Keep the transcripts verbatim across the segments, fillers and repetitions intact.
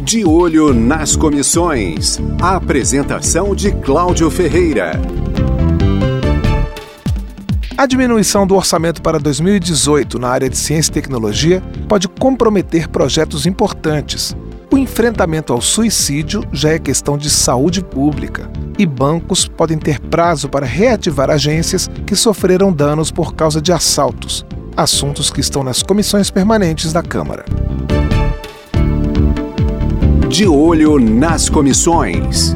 De olho nas comissões. A apresentação de Cláudio Ferreira. A diminuição do orçamento para dois mil e dezoito na área de ciência e tecnologia pode comprometer projetos importantes. O enfrentamento ao suicídio já é questão de saúde pública e bancos podem ter prazo para reativar agências que sofreram danos por causa de assaltos, assuntos que estão nas comissões permanentes da Câmara. De olho nas comissões.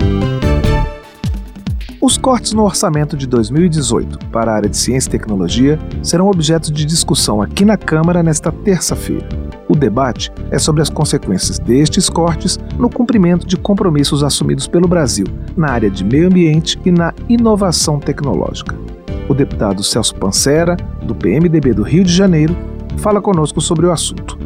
Os cortes no orçamento de dois mil e dezoito para a área de ciência e tecnologia serão objeto de discussão aqui na Câmara nesta terça-feira. O debate é sobre as consequências destes cortes no cumprimento de compromissos assumidos pelo Brasil na área de meio ambiente e na inovação tecnológica. O deputado Celso Pancera, do P M D B do Rio de Janeiro, fala conosco sobre o assunto.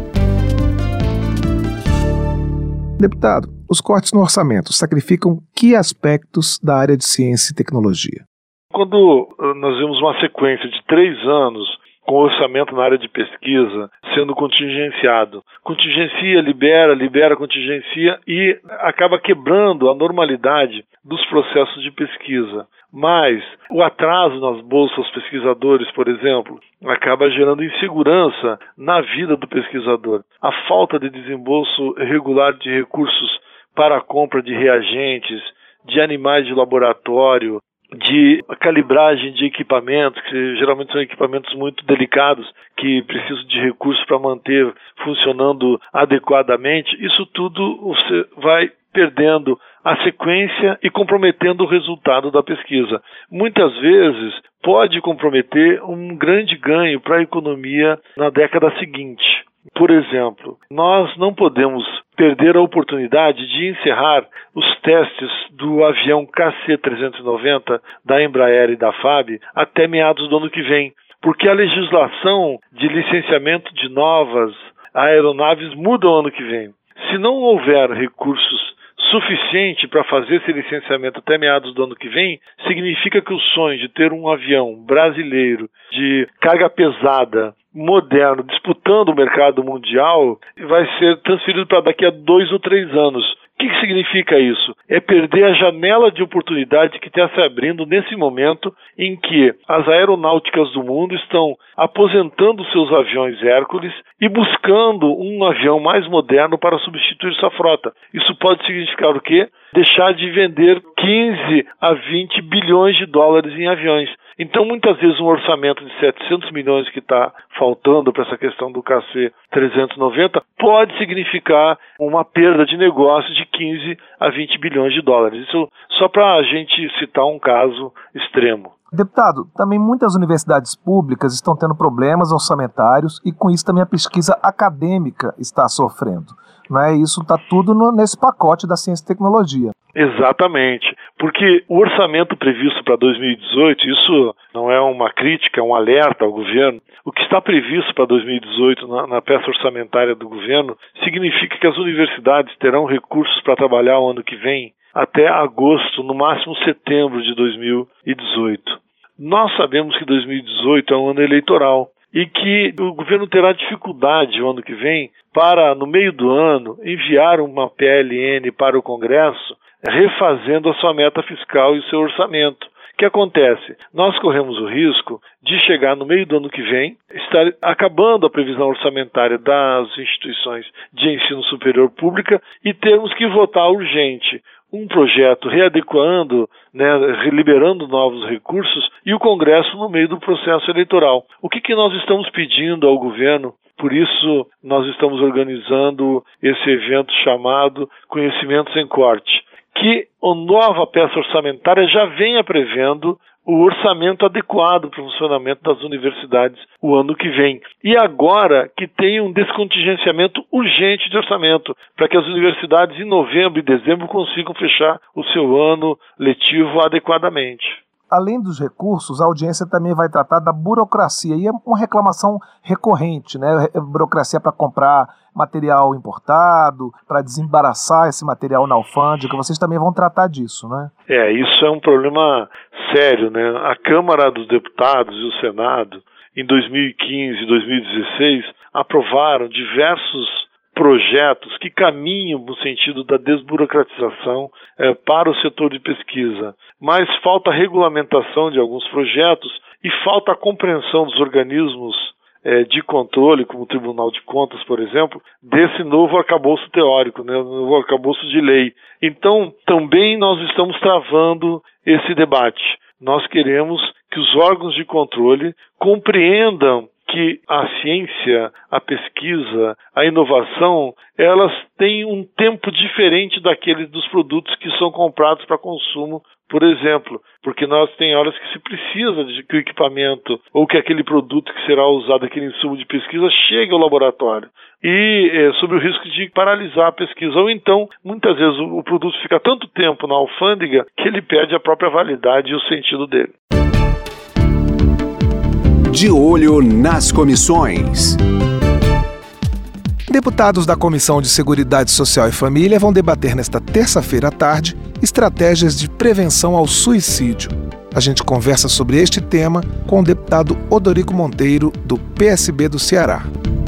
Deputado, os cortes no orçamento sacrificam que aspectos da área de ciência e tecnologia? Quando nós vemos uma sequência de três anos com orçamento na área de pesquisa sendo contingenciado, contingencia, libera, libera, contingencia e acaba quebrando a normalidade dos processos de pesquisa. Mas o atraso nas bolsas pesquisadores, por exemplo, acaba gerando insegurança na vida do pesquisador. A falta de desembolso regular de recursos para a compra de reagentes, de animais de laboratório, de calibragem de equipamentos, que geralmente são equipamentos muito delicados, que precisam de recursos para manter funcionando adequadamente, isso tudo você vai perdendo a sequência e comprometendo o resultado da pesquisa. Muitas vezes pode comprometer um grande ganho para a economia na década seguinte. Por exemplo, nós não podemos perder a oportunidade de encerrar os testes do avião K C trezentos e noventa da Embraer e da F A B até meados do ano que vem, porque a legislação de licenciamento de novas aeronaves muda o ano que vem. Se não houver recursos suficiente para fazer esse licenciamento até meados do ano que vem, significa que o sonho de ter um avião brasileiro de carga pesada, moderno, disputando o mercado mundial, vai ser transferido para daqui a dois ou três anos. O que, que significa isso? É perder a janela de oportunidade que está se abrindo nesse momento em que as aeronáuticas do mundo estão aposentando seus aviões Hércules e buscando um avião mais moderno para substituir sua frota. Isso pode significar o quê? Deixar de vender quinze a vinte bilhões de dólares em aviões. Então, muitas vezes, um orçamento de setecentos milhões que está faltando para essa questão do K C trezentos e noventa pode significar uma perda de negócio de quinze a vinte bilhões de dólares. Isso só para a gente citar um caso extremo. Deputado, também muitas universidades públicas estão tendo problemas orçamentários e com isso também a pesquisa acadêmica está sofrendo. Não é? Isso está tudo no, nesse pacote da ciência e tecnologia. Exatamente, porque o orçamento previsto para dois mil e dezoito, isso não é uma crítica, é um alerta ao governo. O que está previsto para dois mil e dezoito na, na peça orçamentária do governo significa que as universidades terão recursos para trabalhar o ano que vem até agosto, no máximo setembro de dois mil e dezoito. Nós sabemos que dois mil e dezoito é um ano eleitoral e que o governo terá dificuldade o ano que vem para, no meio do ano, enviar uma P L N para o Congresso refazendo a sua meta fiscal e o seu orçamento. O que acontece? Nós corremos o risco de chegar no meio do ano que vem, estar acabando a previsão orçamentária das instituições de ensino superior pública e termos que votar urgente um projeto readequando, né, liberando novos recursos e o Congresso no meio do processo eleitoral. O que, que nós estamos pedindo ao governo? Por isso, nós estamos organizando esse evento chamado Conhecimentos em Corte, que a nova peça orçamentária já venha prevendo o orçamento adequado para o funcionamento das universidades o ano que vem. E agora que tem um descontingenciamento urgente de orçamento, para que as universidades em novembro e dezembro consigam fechar o seu ano letivo adequadamente. Além dos recursos, a audiência também vai tratar da burocracia, e é uma reclamação recorrente, né? Burocracia para comprar material importado, para desembaraçar esse material na alfândega. Vocês também vão tratar disso, né? É, isso é um problema sério, né? A Câmara dos Deputados e o Senado, em dois mil e quinze e dois mil e dezesseis, aprovaram diversos projetos que caminham no sentido da desburocratização é, para o setor de pesquisa, mas falta regulamentação de alguns projetos e falta a compreensão dos organismos é, de controle, como o Tribunal de Contas, por exemplo, desse novo arcabouço teórico, né, novo arcabouço de lei. Então, também nós estamos travando esse debate. Nós queremos que os órgãos de controle compreendam que a ciência, a pesquisa, a inovação, elas têm um tempo diferente daquele dos produtos que são comprados para consumo, por exemplo, porque nós tem horas que se precisa de que o equipamento ou que aquele produto que será usado, aquele insumo de pesquisa, chegue ao laboratório e é, sob o risco de paralisar a pesquisa. Ou então, muitas vezes, o, o produto fica tanto tempo na alfândega que ele perde a própria validade e o sentido dele. De olho nas comissões. Deputados da Comissão de Seguridade Social e Família vão debater nesta terça-feira à tarde estratégias de prevenção ao suicídio. A gente conversa sobre este tema com o deputado Odorico Monteiro, do P S B do Ceará.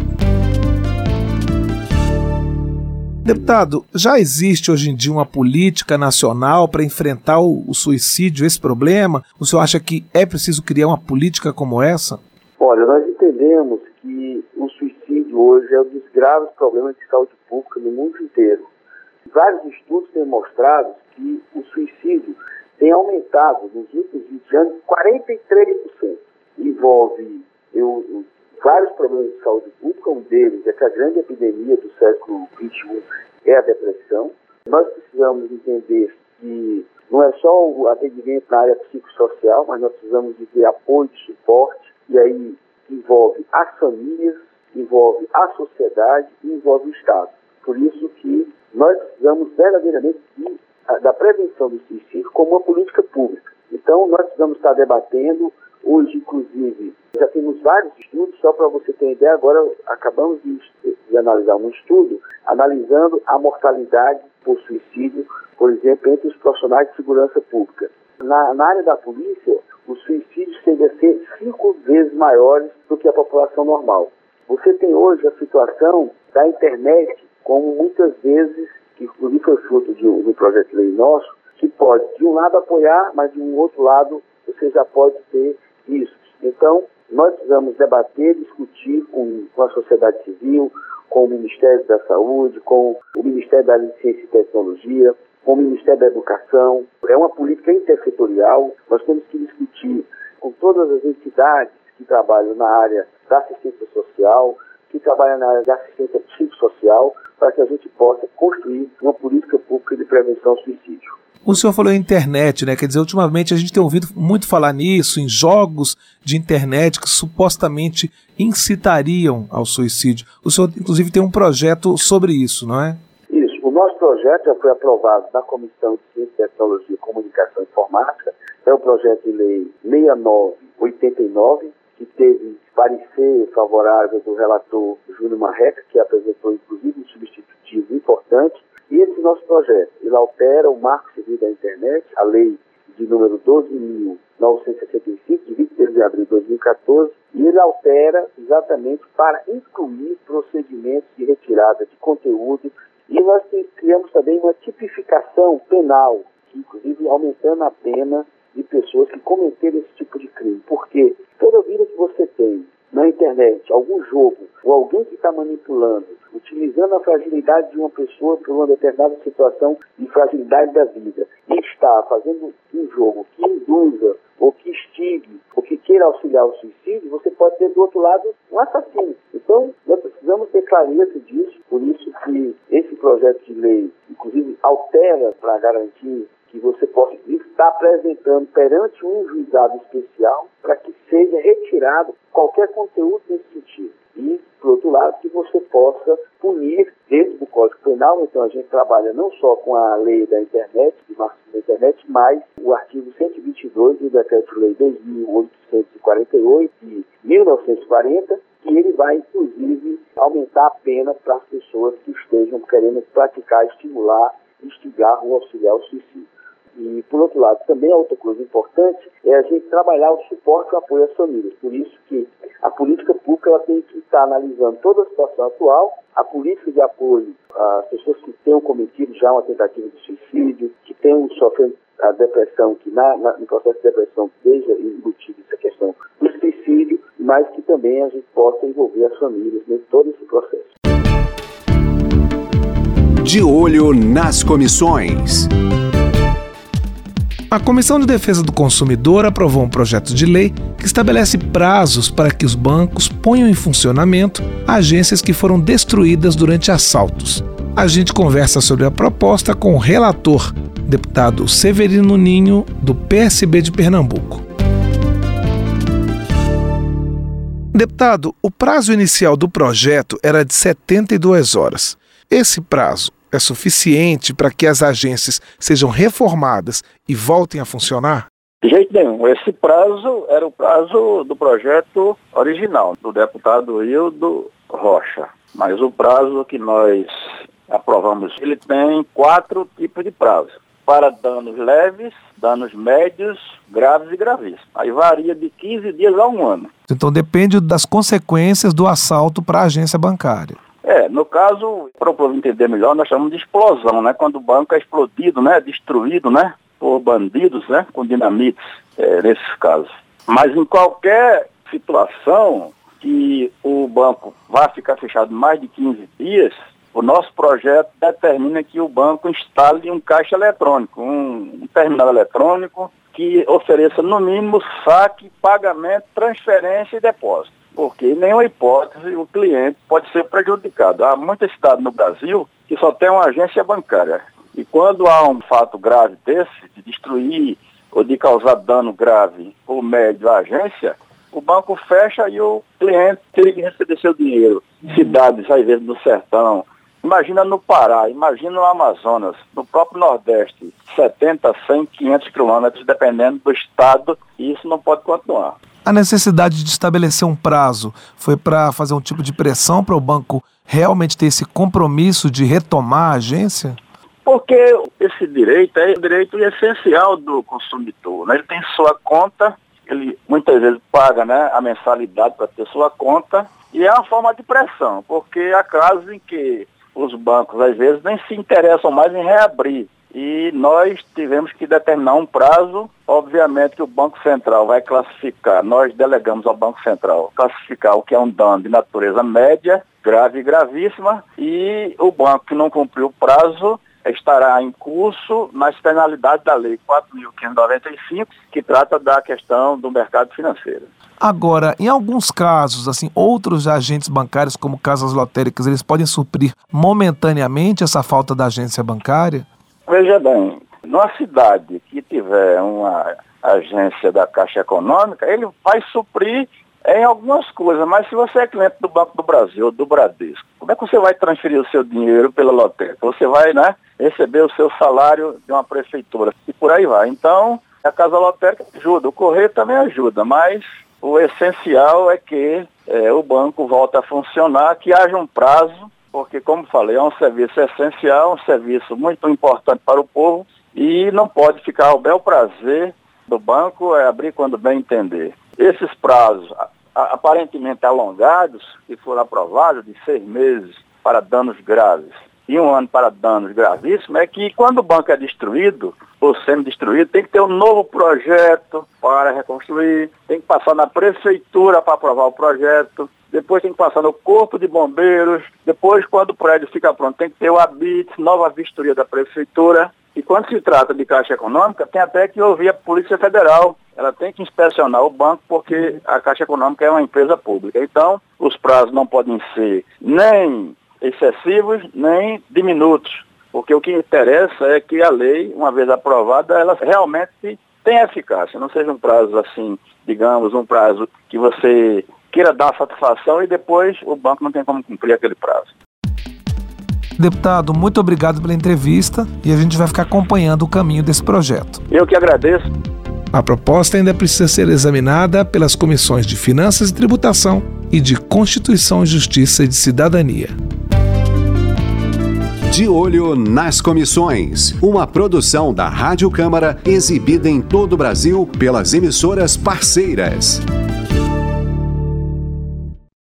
Deputado, já existe hoje em dia uma política nacional para enfrentar o, o suicídio, esse problema? O senhor acha que é preciso criar uma política como essa? Olha, nós entendemos que o suicídio hoje é um dos graves problemas de saúde pública no mundo inteiro. Vários estudos têm mostrado que o suicídio tem aumentado nos últimos vinte anos quarenta e três por cento. Envolve eu, vários problemas de saúde pública, um deles é que a grande epidemia do século vinte e um é a depressão. Nós precisamos entender que não é só o atendimento na área psicossocial, mas nós precisamos de ter apoio e suporte, e aí envolve as famílias, envolve a sociedade e envolve o Estado. Por isso que nós precisamos verdadeiramente de, da prevenção do suicídio como uma política pública. Então, nós precisamos estar debatendo. Hoje, inclusive, já temos vários estudos, só para você ter uma ideia, agora acabamos de, de analisar um estudo analisando a mortalidade por suicídio, por exemplo, entre os profissionais de segurança pública. Na, na área da polícia, os suicídios tendem a ser cinco vezes maiores do que a população normal. Você tem hoje a situação da internet, como muitas vezes, que inclusive foi fruto de um, de um projeto de lei nosso, que pode, de um lado, apoiar, mas de um outro lado, você já pode ter isso. Então, nós precisamos debater, discutir com, com a sociedade civil, com o Ministério da Saúde, com o Ministério da Ciência e Tecnologia, com o Ministério da Educação. É uma política intersetorial. Nós temos que discutir com todas as entidades que trabalham na área da assistência social, que trabalham na área da assistência psicossocial, para que a gente possa construir uma política pública de prevenção ao suicídio. O senhor falou em internet, né? Quer dizer, ultimamente a gente tem ouvido muito falar nisso, em jogos de internet que supostamente incitariam ao suicídio. O senhor, inclusive, tem um projeto sobre isso, não é? Isso. O nosso projeto já foi aprovado na Comissão de Ciência, Tecnologia, Comunicação e Informática. É o projeto de lei seis nove oito nove, que teve parecer favorável do relator Júnior Marreca, que apresentou, inclusive, um substitutivo importante. E esse nosso projeto, ele altera o Marco Civil da Internet, a lei de número doze mil novecentos e sessenta e cinco, de vinte e três de abril de dois mil e catorze, e ele altera exatamente para incluir procedimentos de retirada de conteúdo. E nós criamos também uma tipificação penal, inclusive aumentando a pena de pessoas que cometeram esse tipo de crime. Porque toda vida que você tem na internet algum jogo ou alguém que está manipulando, utilizando a fragilidade de uma pessoa por uma determinada situação de fragilidade da vida, e está fazendo um jogo que induza ou que instigue ou que queira auxiliar o suicídio, você pode ter do outro lado um assassino. Então, nós precisamos ter clareza disso, por isso que esse projeto de lei, inclusive, altera para garantir que você possa estar apresentando perante um juizado especial para que seja retirado qualquer conteúdo nesse sentido. E, por outro lado, que você possa punir dentro do Código Penal. Então, a gente trabalha não só com a lei da internet, de marketing da internet, mas o artigo cento e vinte e dois do Decreto-Lei dois mil oitocentos e quarenta e oito, de mil novecentos e quarenta, que ele vai, inclusive, aumentar a pena para as pessoas que estejam querendo praticar, estimular, instigar ou auxiliar o suicídio. E, por outro lado, também a outra coisa importante é a gente trabalhar o suporte e o apoio às famílias. Por isso que a política pública ela tem que estar analisando toda a situação atual, a política de apoio às pessoas que tenham cometido já uma tentativa de suicídio, que tenham sofrido a depressão, que na, na, no processo de depressão esteja embutido essa questão do suicídio, mas que também a gente possa envolver as famílias em todo esse processo. De olho nas comissões. A Comissão de Defesa do Consumidor aprovou um projeto de lei que estabelece prazos para que os bancos ponham em funcionamento agências que foram destruídas durante assaltos. A gente conversa sobre a proposta com o relator, deputado Severino Ninho, do P S B de Pernambuco. Deputado, o prazo inicial do projeto era de setenta e duas horas. Esse prazo é suficiente para que as agências sejam reformadas e voltem a funcionar? De jeito nenhum. Esse prazo era o prazo do projeto original, do deputado Hildo Rocha. Mas o prazo que nós aprovamos, ele tem quatro tipos de prazo. Para danos leves, danos médios, graves e gravíssimos. Aí varia de quinze dias a um ano. Então depende das consequências do assalto para a agência bancária. É, no caso, para o povo entender melhor, nós chamamos de explosão, né? Quando o banco é explodido, né? Destruído, né? Por bandidos, né? Com dinamites, é, nesses casos. Mas em qualquer situação que o banco vá ficar fechado mais de quinze dias, o nosso projeto determina que o banco instale um caixa eletrônico, um, um terminal eletrônico que ofereça no mínimo saque, pagamento, transferência e depósito. Porque em nenhuma hipótese o cliente pode ser prejudicado. Há muitas cidades no Brasil que só tem uma agência bancária. E quando há um fato grave desse, de destruir ou de causar dano grave por médio à agência, o banco fecha e o cliente teria que receber seu dinheiro. Cidades, às vezes, do sertão. Imagina no Pará, imagina no Amazonas, no próprio Nordeste, setenta, cem, quinhentos quilômetros, dependendo do estado, e isso não pode continuar. A necessidade de estabelecer um prazo foi para fazer um tipo de pressão para o banco realmente ter esse compromisso de retomar a agência? Porque esse direito é o direito essencial do consumidor, né? Ele tem sua conta, ele muitas vezes paga, né, a mensalidade para ter sua conta, e é uma forma de pressão, porque há casos em que os bancos às vezes nem se interessam mais em reabrir. E nós tivemos que determinar um prazo, obviamente que o Banco Central vai classificar, nós delegamos ao Banco Central classificar o que é um dano de natureza média, grave e gravíssima, e o banco que não cumpriu o prazo estará em curso nas penalidades da Lei quatro mil quinhentos e noventa e cinco, que trata da questão do mercado financeiro. Agora, em alguns casos, assim, outros agentes bancários, como casas lotéricas, eles podem suprir momentaneamente essa falta da agência bancária? Veja bem, numa cidade que tiver uma agência da Caixa Econômica, ele vai suprir em algumas coisas, mas se você é cliente do Banco do Brasil ou do Bradesco, como é que você vai transferir o seu dinheiro pela lotérica? Você vai, né, receber o seu salário de uma prefeitura e por aí vai. Então, a casa lotérica ajuda, o correio também ajuda, mas o essencial é que é, o banco volte a funcionar, que haja um prazo, porque, como falei, é um serviço essencial, um serviço muito importante para o povo e não pode ficar ao bel prazer do banco é abrir quando bem entender. Esses prazos a, aparentemente alongados, que foram aprovados de seis meses para danos graves e um ano para danos gravíssimos, é que quando o banco é destruído, ou semi-destruído, tem que ter um novo projeto para reconstruir, tem que passar na prefeitura para aprovar o projeto, depois tem que passar no corpo de bombeiros, depois, quando o prédio fica pronto, tem que ter o habite, nova vistoria da prefeitura. E quando se trata de Caixa Econômica, tem até que ouvir a Polícia Federal. Ela tem que inspecionar o banco, porque a Caixa Econômica é uma empresa pública. Então, os prazos não podem ser nem excessivos, nem diminutos. Porque o que interessa é que a lei, uma vez aprovada, ela realmente tenha eficácia. Não seja um prazo assim, digamos, um prazo que você queira dar satisfação e depois o banco não tem como cumprir aquele prazo. Deputado, muito obrigado pela entrevista e a gente vai ficar acompanhando o caminho desse projeto. Eu que agradeço. A proposta ainda precisa ser examinada pelas comissões de Finanças e Tributação e de Constituição, Justiça e de Cidadania. De Olho nas Comissões, uma produção da Rádio Câmara exibida em todo o Brasil pelas emissoras parceiras.